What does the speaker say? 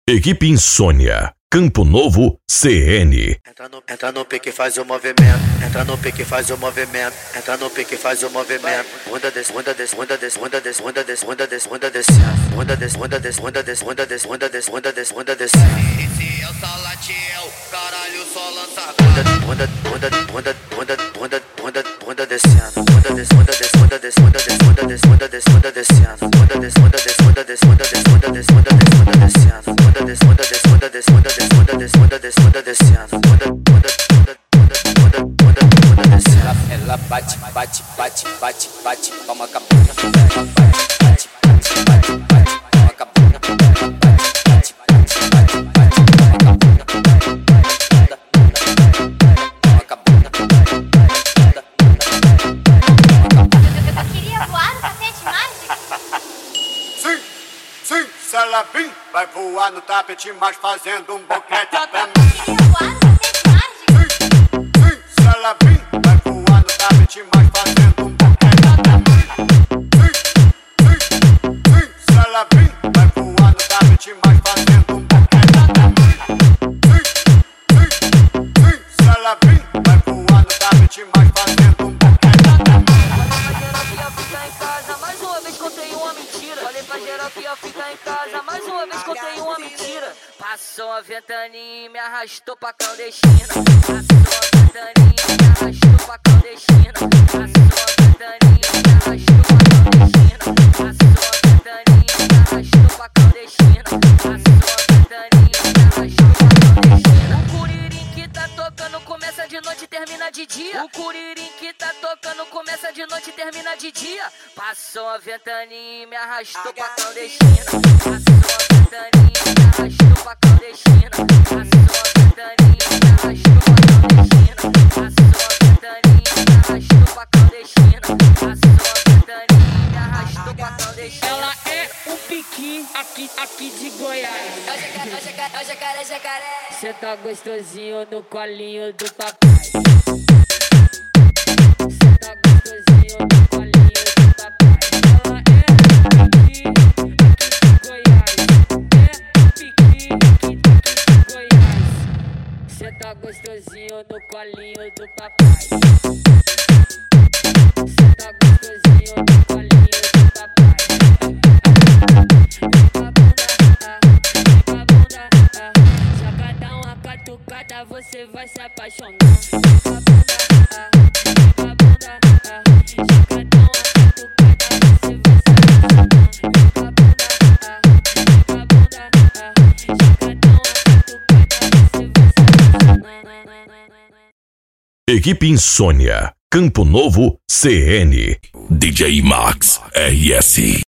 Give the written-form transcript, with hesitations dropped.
Equipe Insônia, Campo Novo, CN. Entra no pique, faz o movimento. Entra no pique, faz o movimento. Entra no pique, faz o movimento. Onda desce, onda desce, onda desce, onda desce, onda desce, onda desce, onda desce. Onda desce, onda desce, onda desce, onda desce, onda desce, onda desce, onda desce. Esse é o Salatiel, caralho, só lança Onda descendo. Onda desce, onda desce, onda desce, onda desce, onda desce, onda desce, onda descendo. Onda desce, onda desce, onda desce, onda desce, onda desce, onda desce, onda descendo. Onda desce, onda desce, onda desce, onda desce, onda desce, onda desce, onda descendo. Onda descendo. Ela bate, bate, bate, bate, bate, palma cabana. Bate, bate, bate, bate, bate, palma cabana. Bate, bate, bate, bate, palma cabana. Eu queria voar no tapete mágico. Sim, sim, Salabim vai voar no tapete mágico fazendo um boquete pra mim. Eu queria voar no tapete mágico. Sim, Salabim vai voar no tapete mágico fazendo um boquete pra mim. Sim, Salabim vai voar no tapete mágico fazendo um boquete pra mim. Sim, Salabim vai voar no tapete mágico fazendo um boquete pra mim. Mais uma vez contei uma mentira. Falei pra geral que ia ficar em casa. Mais uma vez contei uma mentira. Passou a ventaninha e me arrastou pra clandestina. Passou a ventaninha e me arrastou pra clandestina. Passou a ventaninha e me arrastou pra clandestina. Passou a ventaninha e me arrastou pra clandestina. Passou a ventaninha e me arrastou pra clandestina. O curirim que tá tocando começa de noite e termina de dia. O curirim que tá tocando começa de noite e termina de dia. Passou a ventaninha e me arrastou pra clandestina. Passou a ventaninha e me arrastou pra clandestina. Passou a ventaninha e me arrastou pra clandestina. Passou a ventaninha e me arrastou pra clandestina. Passou a ventaninha e me arrastou pra clandestina. Ela é o piqui aqui de Goiás. É o jacaré, jacaré. Cê tá gostosinho no colinho do papai. Cê tá gostosinho no colinho do papai. Ela é piqui aqui de Goiás. É piqui aqui de Goiás. Cê tá gostosinho no colinho do papai. Cê tá gostosinho no colinho do papai. Joga dá uma catucada, você vai se apaixonar. Joga dá uma catucada, você vai se apaixonar. Joga dá uma catucada, você vai se apaixonar. Equipe Insônia, Campo Novo, CN. DJ Max RS.